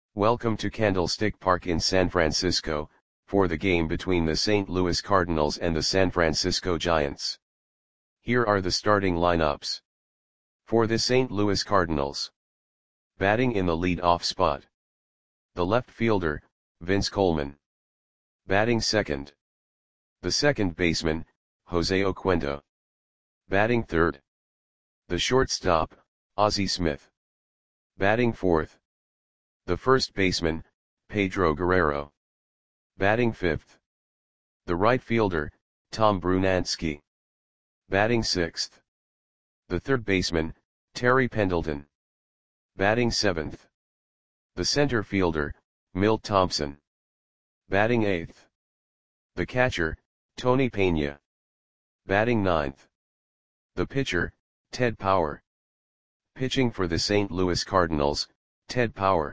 Welcome to Candlestick Park in San Francisco, for the game between the St. Louis Cardinals and the San Francisco Giants. Here are the starting lineups. For the St. Louis Cardinals. Batting in the lead-off spot. The left fielder, Vince Coleman. Batting second. The second baseman, Jose Oquendo. Batting third. The shortstop, Ozzie Smith. Batting fourth. The first baseman, Pedro Guerrero. Batting fifth. The right fielder, Tom Brunansky. Batting sixth. The third baseman, Terry Pendleton. Batting seventh. The center fielder, Milt Thompson. Batting eighth. The catcher, Tony Pena. Batting ninth. The pitcher, Ted Power. Pitching for the St. Louis Cardinals, Ted Power.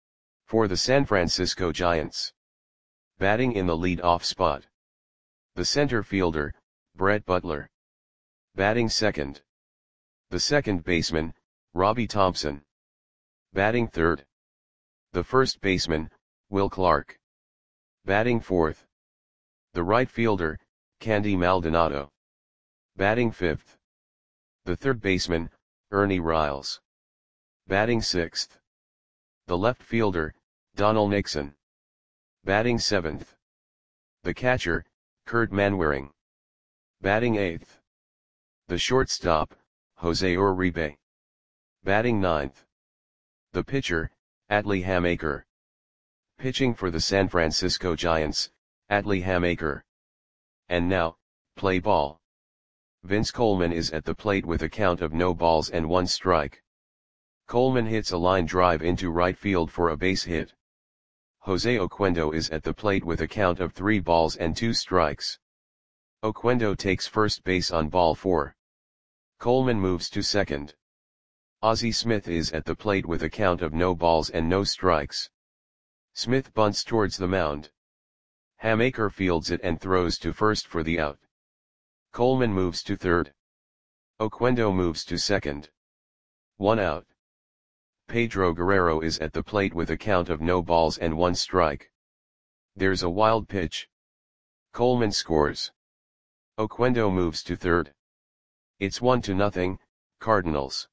For the San Francisco Giants. Batting in the lead-off spot. The center fielder, Brett Butler. Batting second. The second baseman, Robbie Thompson. Batting third. The first baseman, Will Clark. Batting fourth. The right fielder, Candy Maldonado. Batting fifth. The third baseman, Ernie Riles. Batting sixth. The left fielder, Donald Nixon. Batting seventh. The catcher, Kurt Manwaring. Batting eighth. The shortstop, Jose Uribe. Batting ninth. The pitcher, Atlee Hammaker. Pitching for the San Francisco Giants, Atlee Hammaker. And now, play ball. Vince Coleman is at the plate with a count of no balls and one strike. Coleman hits a line drive into right field for a base hit. Jose Oquendo is at the plate with a count of 3 balls and 2 strikes. Oquendo takes first base on ball 4. Coleman moves to second. Ozzie Smith is at the plate with a count of no balls and no strikes. Smith bunts towards the mound. Hammaker fields it and throws to first for the out. Coleman moves to third. Oquendo moves to second. 1 out. Pedro Guerrero is at the plate with a count of no balls and 1 strike. There's a wild pitch. Coleman scores. Oquendo moves to third. It's 1-0, Cardinals.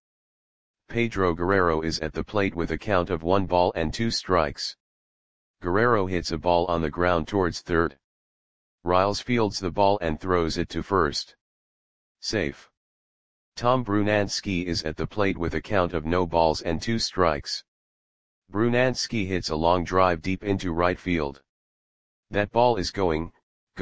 Pedro Guerrero is at the plate with a count of 1 ball and 2 strikes. Guerrero hits a ball on the ground towards third. Riles fields the ball and throws it to first. Safe. Tom Brunansky is at the plate with a count of no balls and 2 strikes. Brunansky hits a long drive deep into right field. That ball is gone.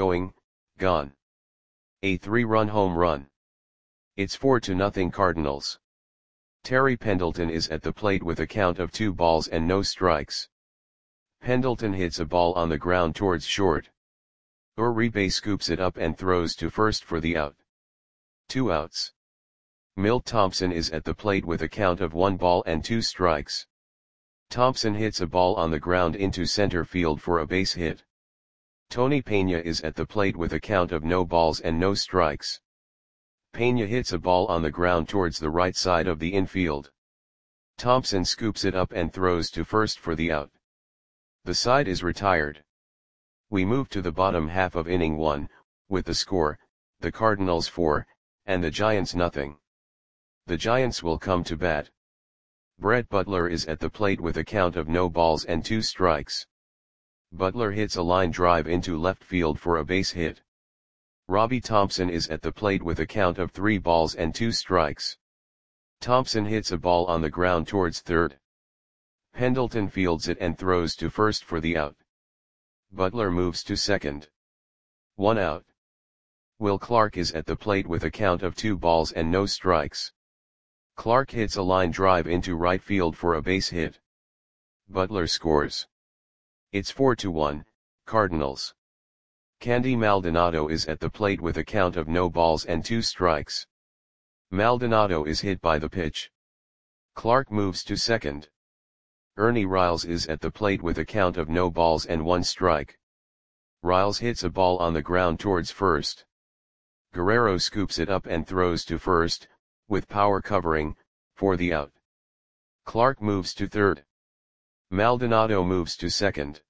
A 3-run home run. It's 4-0 Cardinals. Terry Pendleton is at the plate with a count of 2 balls and no strikes. Pendleton hits a ball on the ground towards short. Uribe scoops it up and throws to first for the out. 2 outs. Milt Thompson is at the plate with a count of 1 ball and 2 strikes. Thompson hits a ball on the ground into center field for a base hit. Tony Pena is at the plate with a count of no balls and no strikes. Pena hits a ball on the ground towards the right side of the infield. Thompson scoops it up and throws to first for the out. The side is retired. We move to the bottom half of inning 1, with the score, the Cardinals 4, and the Giants nothing. The Giants will come to bat. Brett Butler is at the plate with a count of no balls and 2 strikes. Butler hits a line drive into left field for a base hit. Robbie Thompson is at the plate with a count of 3 balls and 2 strikes. Thompson hits a ball on the ground towards third. Pendleton fields it and throws to first for the out. Butler moves to second. 1 out. Will Clark is at the plate with a count of 2 balls and no strikes. Clark hits a line drive into right field for a base hit. Butler scores. It's 4-1, Cardinals. Candy Maldonado is at the plate with a count of no balls and 2 strikes. Maldonado is hit by the pitch. Clark moves to second. Ernie Riles is at the plate with a count of no balls and 1 strike. Riles hits a ball on the ground towards first. Guerrero scoops it up and throws to first, with Power covering, for the out. Clark moves to third. Maldonado moves to second.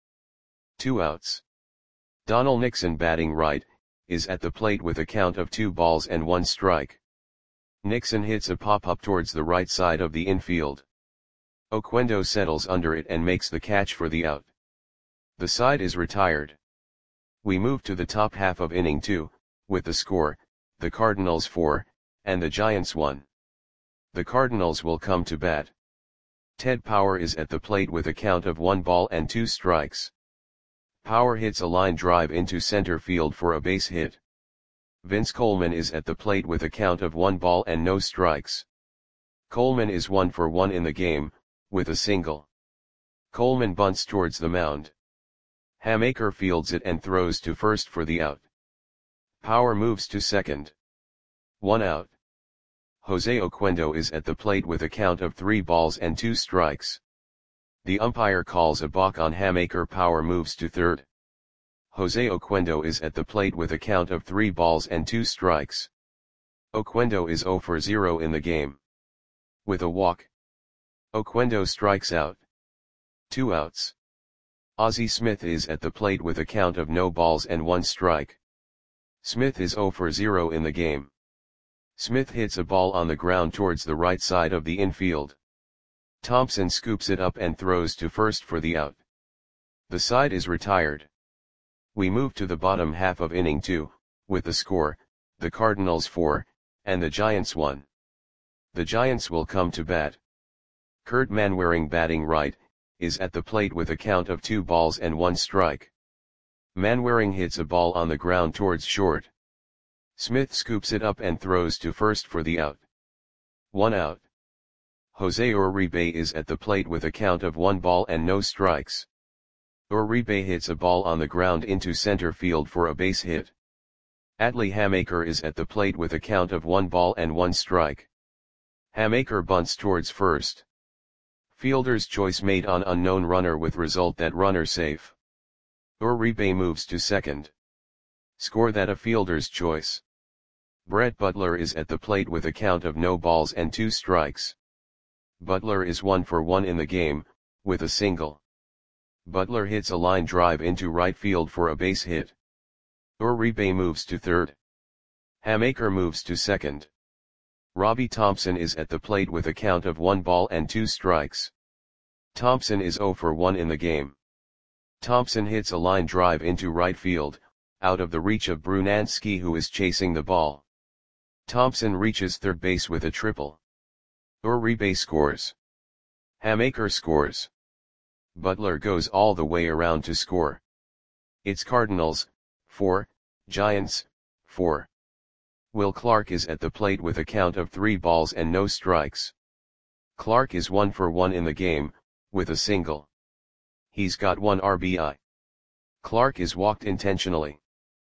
2 outs. Donald Nixon batting right, is at the plate with a count of 2 balls and 1 strike. Nixon hits a pop-up towards the right side of the infield. Oquendo settles under it and makes the catch for the out. The side is retired. We move to the top half of inning 2, with the score, the Cardinals 4, and the Giants 1. The Cardinals will come to bat. Ted Power is at the plate with a count of 1 ball and 2 strikes. Power hits a line drive into center field for a base hit. Vince Coleman is at the plate with a count of 1 ball and no strikes. Coleman is 1 for 1 in the game, with a single. Coleman bunts towards the mound. Hamaker fields it and throws to first for the out. Power moves to second. 1 out. Jose Oquendo is at the plate with a count of 3 balls and 2 strikes. The umpire calls a balk on Hamaker. Power moves to third. Jose Oquendo is at the plate with a count of 3 balls and 2 strikes. Oquendo is 0 for 0 in the game. With a walk, Oquendo strikes out. 2 outs. Ozzie Smith is at the plate with a count of no balls and 1 strike. Smith is 0 for 0 in the game. Smith hits a ball on the ground towards the right side of the infield. Thompson scoops it up and throws to first for the out. The side is retired. We move to the bottom half of inning 2, with the score, the Cardinals 4, and the Giants 1. The Giants will come to bat. Kurt Manwaring batting right, is at the plate with a count of 2 balls and 1 strike. Manwaring hits a ball on the ground towards short. Smith scoops it up and throws to first for the out. 1 out. Jose Uribe is at the plate with a count of 1 ball and no strikes. Uribe hits a ball on the ground into center field for a base hit. Atlee Hamaker is at the plate with a count of 1 ball and 1 strike. Hamaker bunts towards first. Fielder's choice made on unknown runner with result that runner safe. Uribe moves to second. Score that a fielder's choice. Brett Butler is at the plate with a count of no balls and 2 strikes. Butler is 1 for 1 in the game, with a single. Butler hits a line drive into right field for a base hit. Uribe moves to third. Hamaker moves to second. Robbie Thompson is at the plate with a count of 1 ball and 2 strikes. Thompson is 0 for 1 in the game. Thompson hits a line drive into right field, out of the reach of Brunansky, who is chasing the ball. Thompson reaches third base with a triple. Uribe scores. Hamaker scores. Butler goes all the way around to score. It's Cardinals 4, Giants 4. Will Clark is at the plate with a count of 3 balls and no strikes. Clark is 1 for 1 in the game, with a single. He's got 1 RBI. Clark is walked intentionally.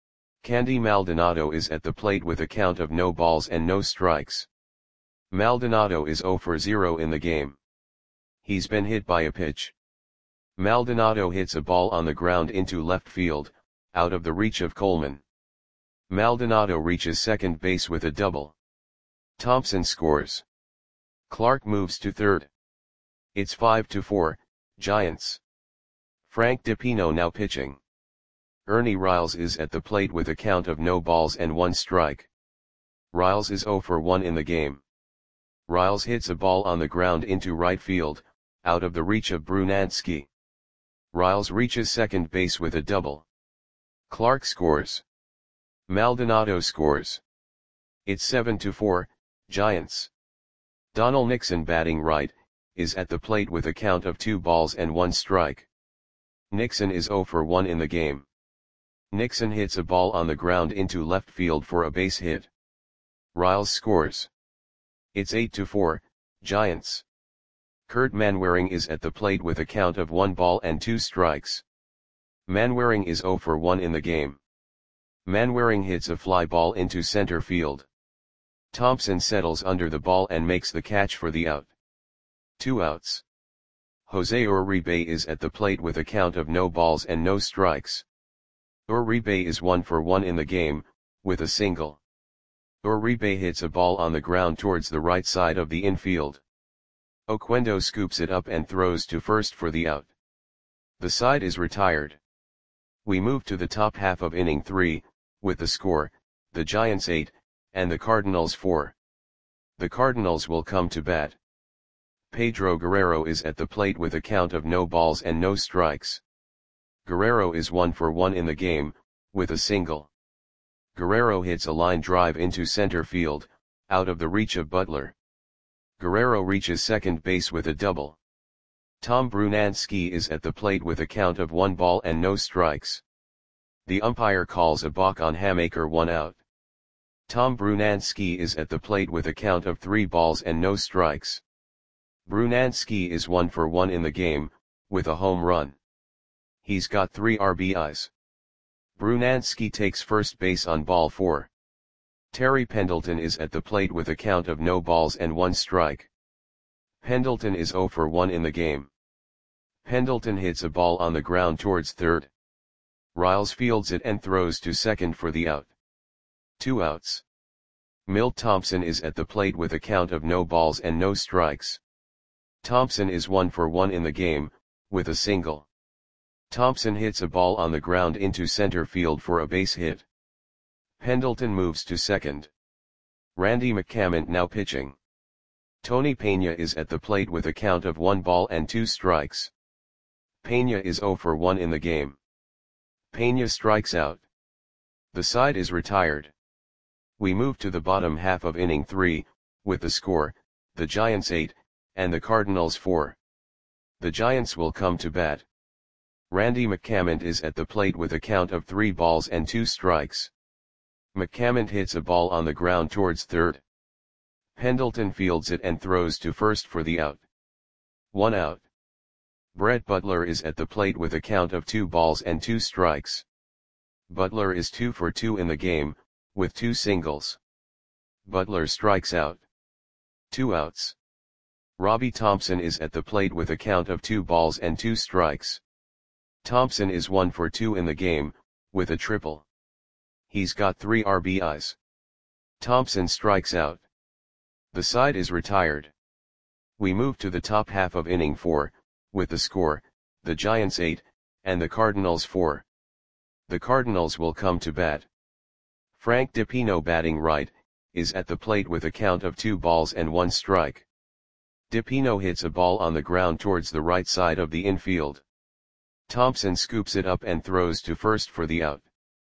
Candy Maldonado is at the plate with a count of no balls and no strikes. Maldonado is 0 for 0 in the game. He's been hit by a pitch. Maldonado hits a ball on the ground into left field, out of the reach of Coleman. Maldonado reaches second base with a double. Thompson scores. Clark moves to third. It's 5-4, Giants. Frank DiPino now pitching. Ernie Riles is at the plate with a count of no balls and 1 strike. Riles is 0 for 1 in the game. Riles hits a ball on the ground into right field, out of the reach of Brunansky. Riles reaches second base with a double. Clark scores. Maldonado scores. It's 7-4, Giants. Donald Nixon batting right, is at the plate with a count of 2 balls and 1 strike. Nixon is 0 for 1 in the game. Nixon hits a ball on the ground into left field for a base hit. Riles scores. It's 8-4, Giants. Kurt Manwaring is at the plate with a count of 1 ball and 2 strikes. Manwaring is 0 for 1 in the game. Manwaring hits a fly ball into center field. Thompson settles under the ball and makes the catch for the out. 2 outs. Jose Uribe is at the plate with a count of no balls and no strikes. Uribe is 1 for 1 in the game, with a single. Uribe hits a ball on the ground towards the right side of the infield. Oquendo scoops it up and throws to first for the out. The side is retired. We move to the top half of inning 3, with the score, the Giants 8, and the Cardinals 4. The Cardinals will come to bat. Pedro Guerrero is at the plate with a count of no balls and no strikes. Guerrero is 1 for 1 in the game, with a single. Guerrero hits a line drive into center field, out of the reach of Butler. Guerrero reaches second base with a double. Tom Brunansky is at the plate with a count of 1 ball and no strikes. The umpire calls a balk on Hamaker, 1 out. Tom Brunansky is at the plate with a count of 3 balls and no strikes. Brunansky is 1 for 1 in the game, with a home run. He's got 3 RBIs. Brunansky takes first base on ball 4. Terry Pendleton is at the plate with a count of no balls and 1 strike. Pendleton is 0 for 1 in the game. Pendleton hits a ball on the ground towards third. Riles fields it and throws to second for the out. 2 outs. Milt Thompson is at the plate with a count of no balls and no strikes. Thompson is 1 for 1 in the game, with a single. Thompson hits a ball on the ground into center field for a base hit. Pendleton moves to second. Randy McCament now pitching. Tony Pena is at the plate with a count of 1 ball and 2 strikes. Pena is 0 for 1 in the game. Pena strikes out. The side is retired. We move to the bottom half of inning 3, with the score, the Giants 8, and the Cardinals 4. The Giants will come to bat. Randy McCament is at the plate with a count of 3 balls and 2 strikes. McCament hits a ball on the ground towards third. Pendleton fields it and throws to first for the out. 1 out. Brett Butler is at the plate with a count of 2 balls and 2 strikes. Butler is 2 for 2 in the game, with 2 singles. Butler strikes out. 2 outs. Robbie Thompson is at the plate with a count of 2 balls and 2 strikes. Thompson is 1 for 2 in the game, with a triple. He's got 3 RBIs. Thompson strikes out. The side is retired. We move to the top half of inning 4, with the score, the Giants 8, and the Cardinals 4. The Cardinals will come to bat. Frank DiPino, batting right, is at the plate with a count of 2 balls and 1 strike. DiPino hits a ball on the ground towards the right side of the infield. Thompson scoops it up and throws to first for the out.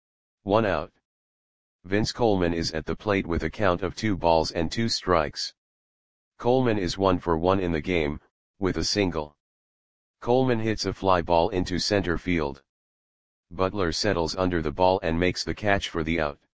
1 out. Vince Coleman is at the plate with a count of 2 balls and 2 strikes. Coleman is 1 for 1 in the game, with a single. Coleman hits a fly ball into center field. Butler settles under the ball and makes the catch for the out.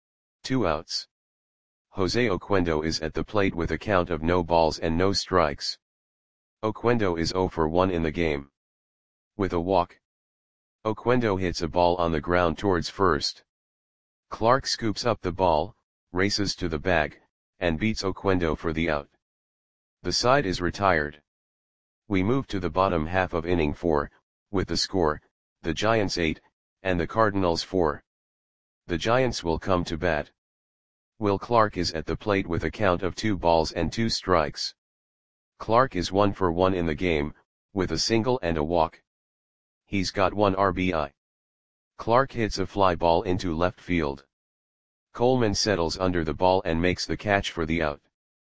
2 outs. Jose Oquendo is at the plate with a count of no balls and no strikes. Oquendo is 0 for 1 in the game. With a walk. Oquendo hits a ball on the ground towards first. Clark scoops up the ball, races to the bag, and beats Oquendo for the out. The side is retired. We move to the bottom half of inning 4, with the score, the Giants 8, and the Cardinals 4. The Giants will come to bat. Will Clark is at the plate with a count of 2 balls and 2 strikes. Clark is 1 for 1 in the game, with a single and a walk. He's got 1 RBI. Clark hits a fly ball into left field. Coleman settles under the ball and makes the catch for the out.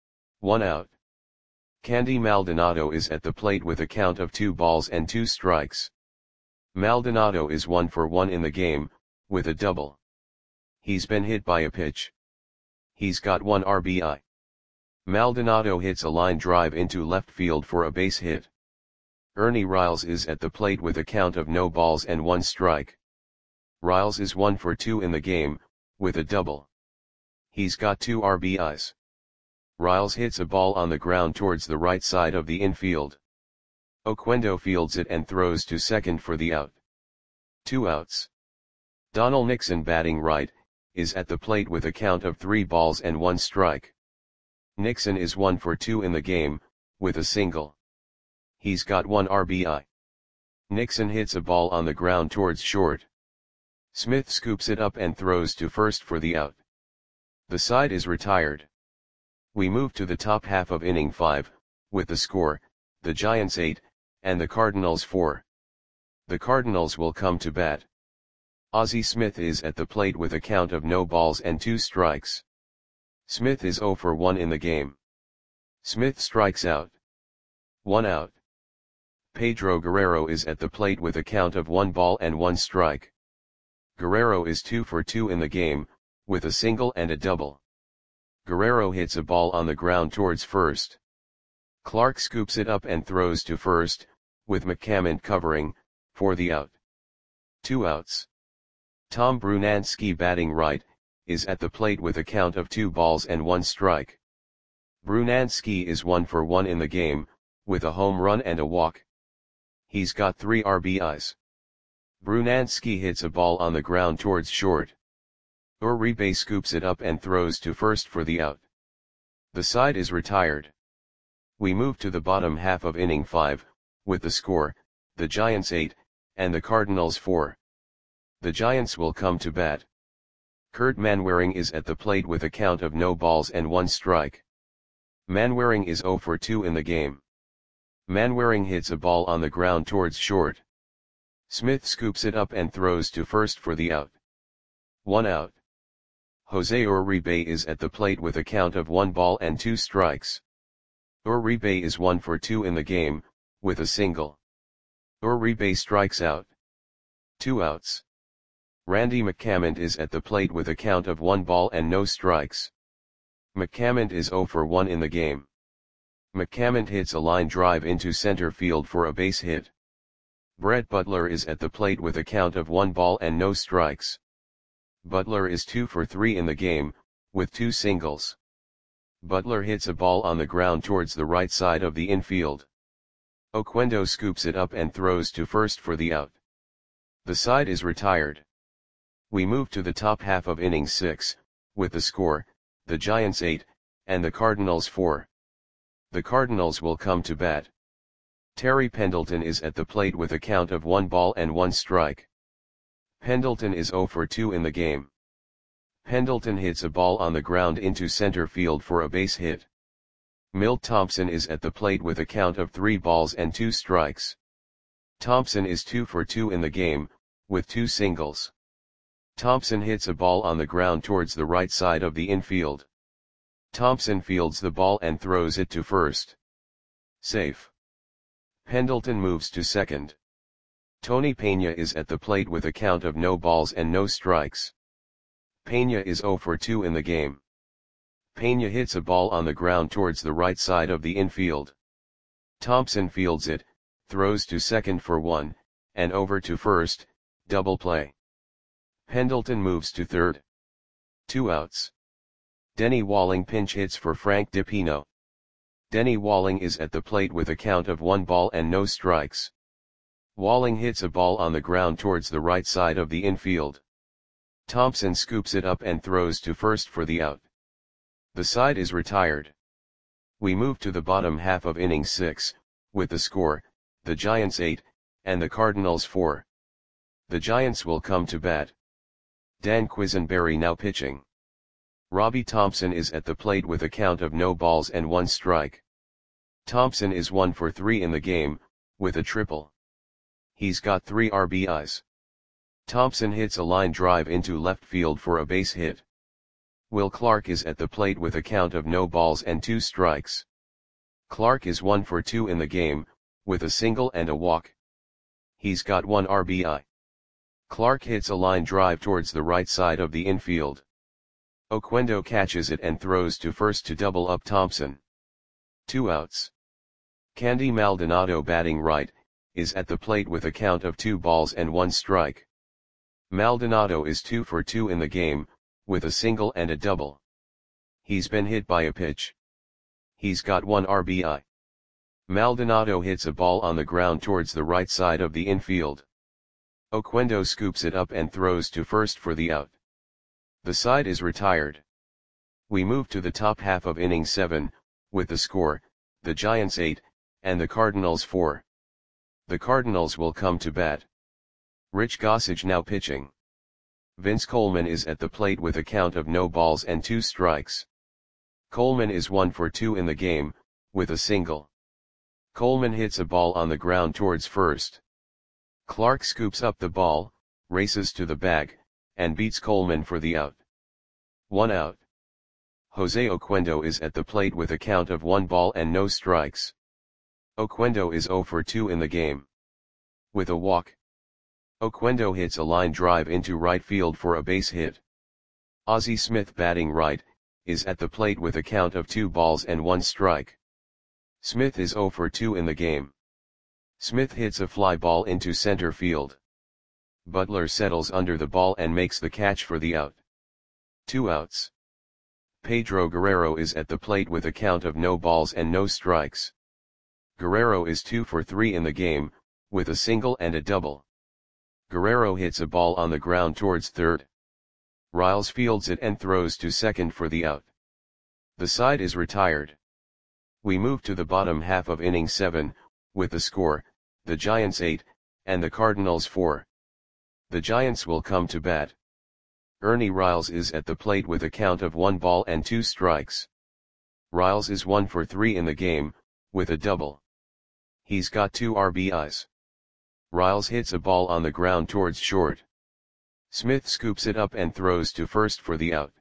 1 out. Candy Maldonado is at the plate with a count of 2 balls and 2 strikes. Maldonado is 1 for 1 in the game, with a double. He's been hit by a pitch. He's got 1 RBI. Maldonado hits a line drive into left field for a base hit. Ernie Riles is at the plate with a count of no balls and 1 strike. Riles is 1 for 2 in the game, with a double. He's got 2 RBIs. Riles hits a ball on the ground towards the right side of the infield. Oquendo fields it and throws to second for the out. 2 outs. Donald Nixon, batting right, is at the plate with a count of 3 balls and 1 strike. Nixon is 1 for 2 in the game, with a single. He's got 1 RBI. Nixon hits a ball on the ground towards short. Smith scoops it up and throws to first for the out. The side is retired. We move to the top half of inning 5, with the score, the Giants 8, and the Cardinals 4. The Cardinals will come to bat. Ozzie Smith is at the plate with a count of no balls and 2 strikes. Smith is 0 for 1 in the game. Smith strikes out. 1 out. Pedro Guerrero is at the plate with a count of 1 ball and 1 strike. Guerrero is 2 for 2 in the game, with a single and a double. Guerrero hits a ball on the ground towards first. Clark scoops it up and throws to first, with McCament covering, for the out. 2 outs. Tom Brunansky, batting right, is at the plate with a count of 2 balls and 1 strike. Brunansky is 1 for 1 in the game, with a home run and a walk. He's got 3 RBIs. Brunansky hits a ball on the ground towards short. Uribe scoops it up and throws to first for the out. The side is retired. We move to the bottom half of inning 5, with the score, the Giants 8, and the Cardinals 4. The Giants will come to bat. Kurt Manwaring is at the plate with a count of no balls and 1 strike. Manwaring is 0 for 2 in the game. Manwaring hits a ball on the ground towards short. Smith scoops it up and throws to first for the out. 1 out. Jose Uribe is at the plate with a count of 1 ball and 2 strikes. Uribe is 1 for 2 in the game, with a single. Uribe strikes out. 2 outs. Randy McCament is at the plate with a count of 1 ball and no strikes. McCament is 0 for 1 in the game. McCament hits a line drive into center field for a base hit. Brett Butler is at the plate with a count of 1 ball and no strikes. Butler is 2 for 3 in the game, with 2 singles. Butler hits a ball on the ground towards the right side of the infield. Oquendo scoops it up and throws to first for the out. The side is retired. We move to the top half of inning 6, with the score, the Giants 8, and the Cardinals 4. The Cardinals will come to bat. Terry Pendleton is at the plate with a count of 1 ball and 1 strike. Pendleton is 0 for 2 in the game. Pendleton hits a ball on the ground into center field for a base hit. Milt Thompson is at the plate with a count of 3 balls and 2 strikes. Thompson is 2 for 2 in the game, with 2 singles. Thompson hits a ball on the ground towards the right side of the infield. Thompson fields the ball and throws it to first. Safe. Pendleton moves to second. Tony Pena is at the plate with a count of no balls and no strikes. Pena is 0 for 2 in the game. Pena hits a ball on the ground towards the right side of the infield. Thompson fields it, throws to second for 1, and over to first, double play. Pendleton moves to third. 2 outs. Denny Walling pinch hits for Frank DiPino. Denny Walling is at the plate with a count of 1 ball and no strikes. Walling hits a ball on the ground towards the right side of the infield. Thompson scoops it up and throws to first for the out. The side is retired. We move to the bottom half of inning 6, with the score, the Giants 8, and the Cardinals 4. The Giants will come to bat. Dan Quisenberry now pitching. Robbie Thompson is at the plate with a count of no balls and 1 strike. Thompson is 1 for 3 in the game, with a triple. He's got 3 RBIs. Thompson hits a line drive into left field for a base hit. Will Clark is at the plate with a count of no balls and 2 strikes. Clark is 1 for 2 in the game, with a single and a walk. He's got 1 RBI. Clark hits a line drive towards the right side of the infield. Oquendo catches it and throws to first to double up Thompson. 2 outs. Candy Maldonado, batting right, is at the plate with a count of 2 balls and 1 strike. Maldonado is 2 for 2 in the game, with a single and a double. He's been hit by a pitch. He's got 1 RBI. Maldonado hits a ball on the ground towards the right side of the infield. Oquendo scoops it up and throws to first for the out. The side is retired. We move to the top half of inning 7, with the score, the Giants 8, and the Cardinals 4. The Cardinals will come to bat. Rich Gossage now pitching. Vince Coleman is at the plate with a count of no balls and 2 strikes. Coleman is 1 for 2 in the game, with a single. Coleman hits a ball on the ground towards first. Clark scoops up the ball, races to the bag, and beats Coleman for the out. 1 out. Jose Oquendo is at the plate with a count of 1 ball and no strikes. Oquendo is 0 for 2 in the game. With a walk, Oquendo hits a line drive into right field for a base hit. Ozzie Smith, batting right, is at the plate with a count of 2 balls and 1 strike. Smith is 0 for 2 in the game. Smith hits a fly ball into center field. Butler settles under the ball and makes the catch for the out. 2 outs. Pedro Guerrero is at the plate with a count of no balls and no strikes. Guerrero is 2 for 3 in the game, with a single and a double. Guerrero hits a ball on the ground towards third. Riles fields it and throws to second for the out. The side is retired. We move to the bottom half of inning 7, with the score, the Giants 8, and the Cardinals 4. The Giants will come to bat. Ernie Riles is at the plate with a count of 1 ball and 2 strikes. Riles is 1 for 3 in the game, with a double. He's got 2 RBIs. Riles hits a ball on the ground towards short. Smith scoops it up and throws to first for the out.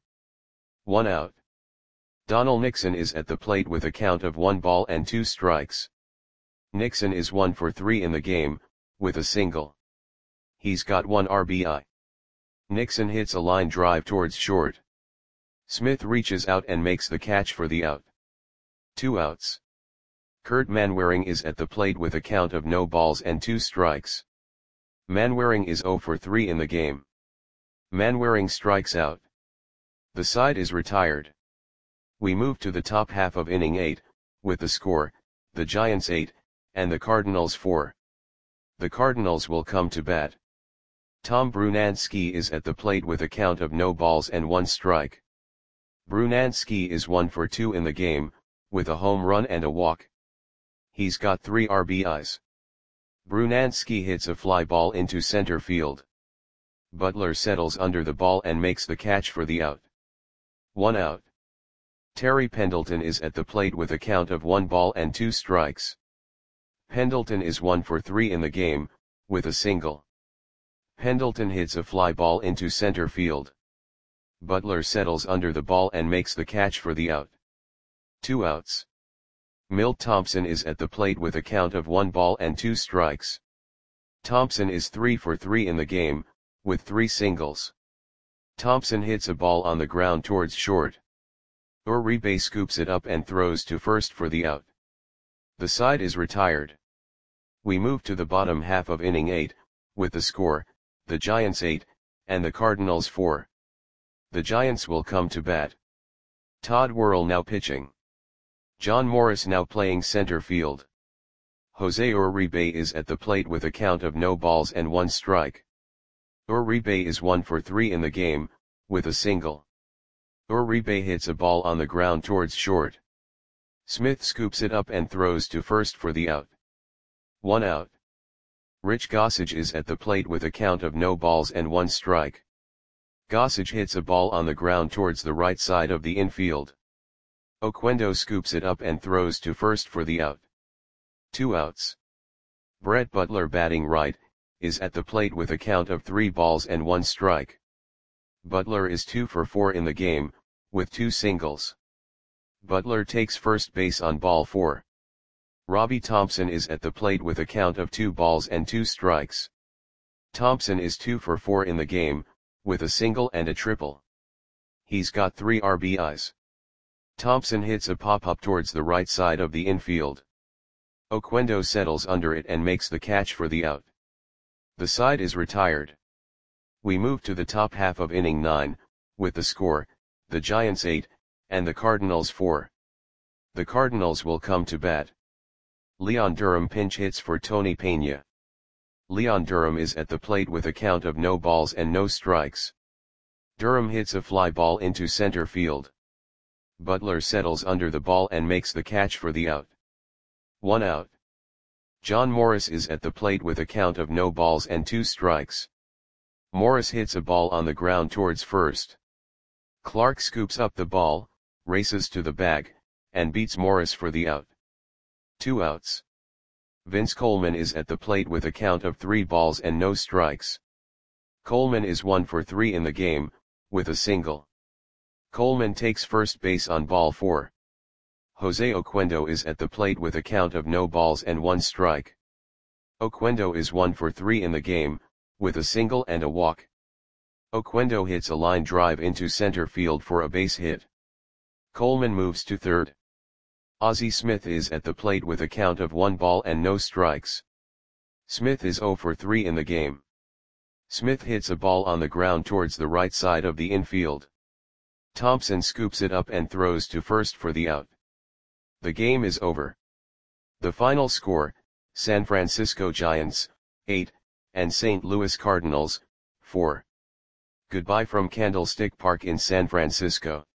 1 out. Donald Nixon is at the plate with a count of 1 ball and 2 strikes. Nixon is 1 for 3 in the game, with a single. He's got 1 RBI. Nixon hits a line drive towards short. Smith reaches out and makes the catch for the out. 2 outs. Kurt Manwaring is at the plate with a count of no balls and 2 strikes. Manwaring is 0 for 3 in the game. Manwaring strikes out. The side is retired. We move to the top half of inning 8, with the score, the Giants 8, and the Cardinals 4. The Cardinals will come to bat. Tom Brunansky is at the plate with a count of no balls and 1 strike. Brunansky is 1 for 2 in the game, with a home run and a walk. He's got 3 RBIs. Brunansky hits a fly ball into center field. Butler settles under the ball and makes the catch for the out. 1 out. Terry Pendleton is at the plate with a count of 1 ball and 2 strikes. Pendleton is 1 for 3 in the game, with a single. Pendleton hits a fly ball into center field. Butler settles under the ball and makes the catch for the out. 2 outs. Milt Thompson is at the plate with a count of 1 ball and 2 strikes. Thompson is 3 for 3 in the game, with 3 singles. Thompson hits a ball on the ground towards short. Uribe scoops it up and throws to first for the out. The side is retired. We move to the bottom half of inning 8, with the score, the Giants 8, and the Cardinals 4. The Giants will come to bat. Todd Worrell now pitching. John Morris now playing center field. Jose Uribe is at the plate with a count of no balls and 1 strike. Uribe is 1 for 3 in the game, with a single. Uribe hits a ball on the ground towards short. Smith scoops it up and throws to first for the out. 1 out. Rich Gossage is at the plate with a count of no balls and 1 strike. Gossage hits a ball on the ground towards the right side of the infield. Oquendo scoops it up and throws to first for the out. 2 outs. Brett Butler, batting right, is at the plate with a count of 3 balls and 1 strike. Butler is 2 for 4 in the game, with 2 singles. Butler takes first base on ball 4. Robbie Thompson is at the plate with a count of 2 balls and 2 strikes. Thompson is 2 for 4 in the game, with a single and a triple. He's got 3 RBIs. Thompson hits a pop-up towards the right side of the infield. Oquendo settles under it and makes the catch for the out. The side is retired. We move to the top half of inning 9, with the score, the Giants 8, and the Cardinals 4. The Cardinals will come to bat. Leon Durham pinch hits for Tony Pena. Leon Durham is at the plate with a count of no balls and no strikes. Durham hits a fly ball into center field. Butler settles under the ball and makes the catch for the out. 1 out. John Morris is at the plate with a count of no balls and 2 strikes. Morris hits a ball on the ground towards first. Clark scoops up the ball, races to the bag, and beats Morris for the out. 2 outs. Vince Coleman is at the plate with a count of 3 balls and no strikes. Coleman is 1 for 3 in the game, with a single. Coleman takes first base on ball 4. Jose Oquendo is at the plate with a count of no balls and 1 strike. Oquendo is 1 for 3 in the game, with a single and a walk. Oquendo hits a line drive into center field for a base hit. Coleman moves to third. Ozzie Smith is at the plate with a count of 1 ball and no strikes. Smith is 0 for 3 in the game. Smith hits a ball on the ground towards the right side of the infield. Thompson scoops it up and throws to first for the out. The game is over. The final score, San Francisco Giants, 8, and St. Louis Cardinals, 4. Goodbye from Candlestick Park in San Francisco.